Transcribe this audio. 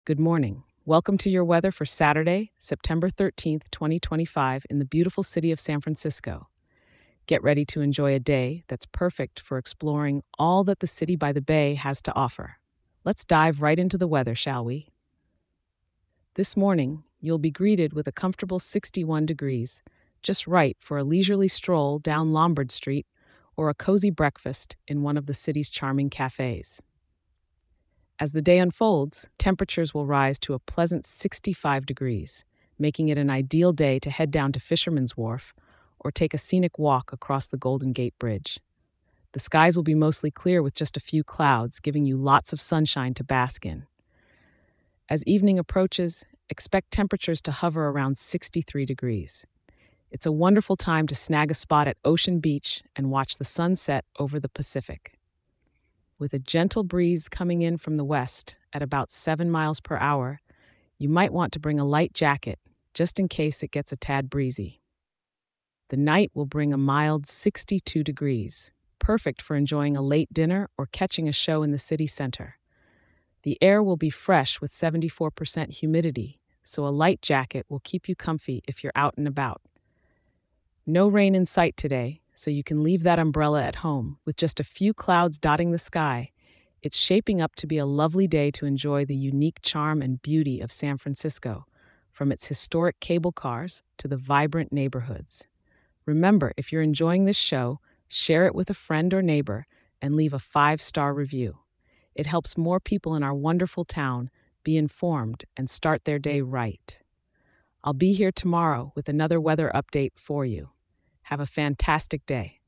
Good morning. Welcome to your weather for Saturday, September 13th, 2025, in the beautiful city of San Francisco. Get ready to enjoy a day that's perfect for exploring all that the city by the bay has to offer. Let's dive right into the weather, shall we? This morning, you'll be greeted with a comfortable 61 degrees, just right for a leisurely stroll down Lombard Street or a cozy breakfast in one of the city's charming cafes. As the day unfolds, temperatures will rise to a pleasant 65 degrees, making it an ideal day to head down to Fisherman's Wharf or take a scenic walk across the Golden Gate Bridge. The skies will be mostly clear with just a few clouds, giving you lots of sunshine to bask in. As evening approaches, expect temperatures to hover around 63 degrees. It's a wonderful time to snag a spot at Ocean Beach and watch the sunset over the Pacific. With a gentle breeze coming in from the west at about 7 miles per hour, you might want to bring a light jacket just in case it gets a tad breezy. The night will bring a mild 62 degrees, perfect for enjoying a late dinner or catching a show in the city center. The air will be fresh with 74% humidity, so a light jacket will keep you comfy if you're out and about. No rain in sight today, so you can leave that umbrella at home. With just a few clouds dotting the sky, it's shaping up to be a lovely day to enjoy the unique charm and beauty of San Francisco, from its historic cable cars to the vibrant neighborhoods. Remember, if you're enjoying this show, share it with a friend or neighbor and leave a 5-star review. It helps more people in our wonderful town be informed and start their day right. I'll be here tomorrow with another weather update for you. Have a fantastic day.